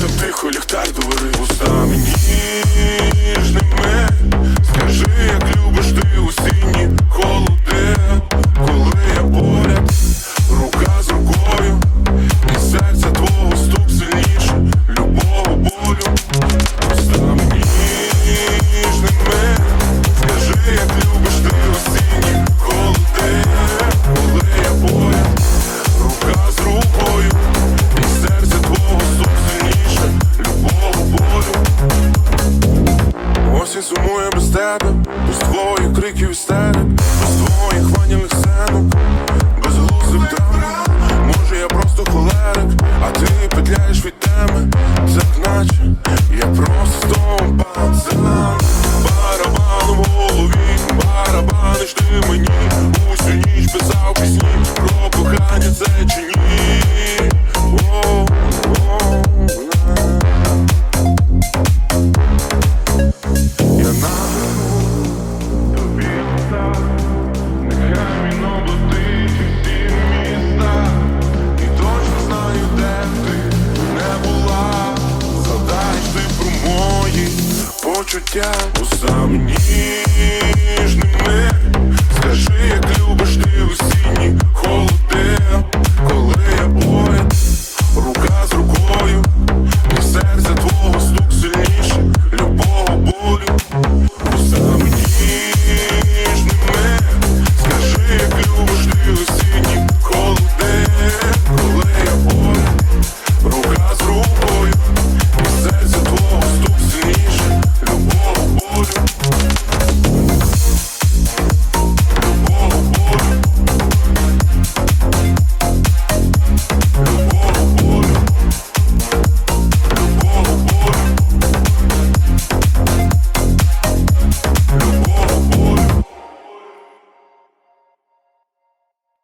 Раптом тихо ліхтар говорив устами ніжними. Скажи, як любиш ти осінні холоди, коли я поряд, рука з рукою, і серця твого стук сильніше любого болю. Устами ніжними. Скажи, як любиш ти осінні холоди, коли я поряд, рука з рукою, і серця твого стук сильніше любого болю. Осінь сумує без тебе, без твоїх криків істерик, без твоїх ванільних сценок, без глузих драм. Може я просто холерик, а ти петляєш від теми. Так наче я просто з тобою пацан. Барабаном в голові, барабаниш ти мені. Усю ніч писав пісні про кохання, це чи ні? Я наберу тобі листа, нехай він облетить всі міста. І точно знаю, де ти не була. Згадаєш ти про мої почуття устами ніжними. Скажи, як любиш ти